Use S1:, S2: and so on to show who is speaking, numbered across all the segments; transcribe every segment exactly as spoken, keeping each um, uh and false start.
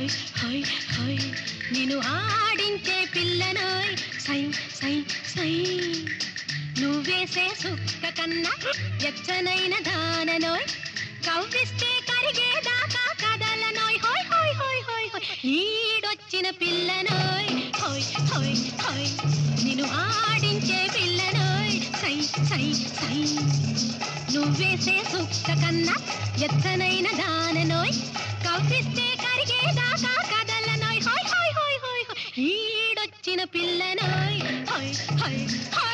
S1: హోయ్ హోయ్ నిన్ను ఆడించే పిల్లనోయ్ సై సై సై నువ్వేసే సుక్క కన్నా ఎచ్చనైన దాననోయ్ కవ్విస్తే కరిగేదాకా కదలనోయ్ హోయ్ హోయ్ హోయ్ హోయ్ హోయ్ ఈడొచ్చిన పిల్లనోయ్ హోయ్ హోయ్ హోయ్ నిన్ను ఆడించే పిల్లనోయ్ సై సై సై నువ్వేసే సుక్క కన్నా ఎత్తనైన దాననోయ్ కవ్విస్తే కరిగేదాకా కదలనోయ్ హోయ్ హోయ్ హోయ్ హోయ్ హోయ్ ఈడొచ్చిన పిల్లనోయ్ హోయ్ హోయ్ హోయ్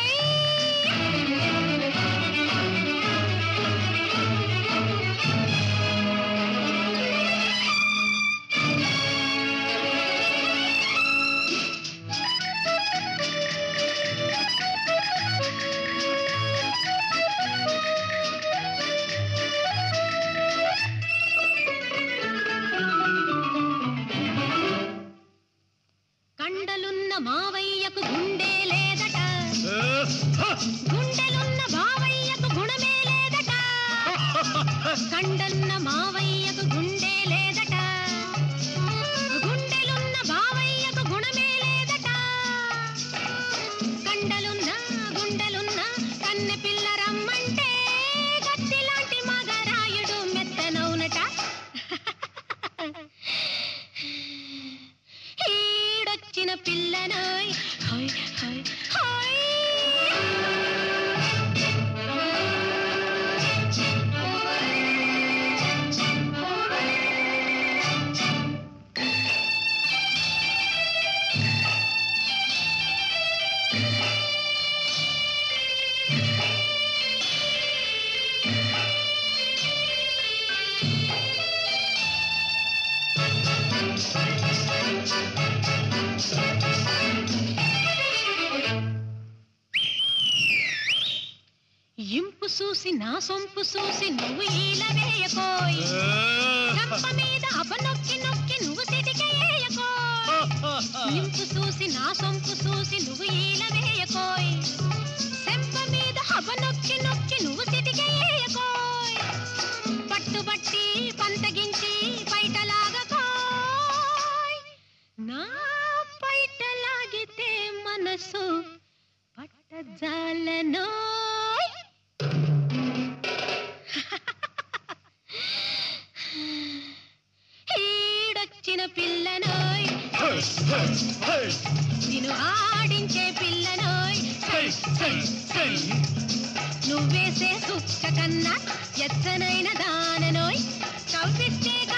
S1: కండలున్న మావయ్యకు గుండె లేదట గుండెలున్న బావయ్యకు గుణమే లేదట కండలున్న మావయ్యకు గుండె లేదట గుండెలున్న బావయ్యకు గుణమే లేదట కండలున్న గుండెలున్న కన్నె పిల్ల రమ్మంటే గత్తిలాంటి మగరాయుడు మెత్తనవునట ఈడొచ్చిన పిల్లనోయ్ హోయ్ హోయ్ హోయ్ ఇంపు చూసి నా సొంపు చూసి నువ్వు ఈల వేయకోయ్ గంప మీద అపనొక్కి నొక్కి నువ్వు సిటికేయకోయ్ ఇంపు చూసి నా సొంపు చూసి నువ్వు ఈల వేయకోయ్ సెంప మీద అపనొక్కి నొక్కి నువ్వు సిటికేయకోయ్ పట్టుబట్టి పంతగించి పైటలాగకోయ్ నా పైటలాగితే మనసు పట్టజాలనోయ్ ఈడొచ్చిన పిల్లనోయ్ నిన్ను ఆడించే పిల్లనోయ్ నువ్వేసే సుక్క కన్నా ఎత్తనైన దాననోయ్ కవ్విస్తే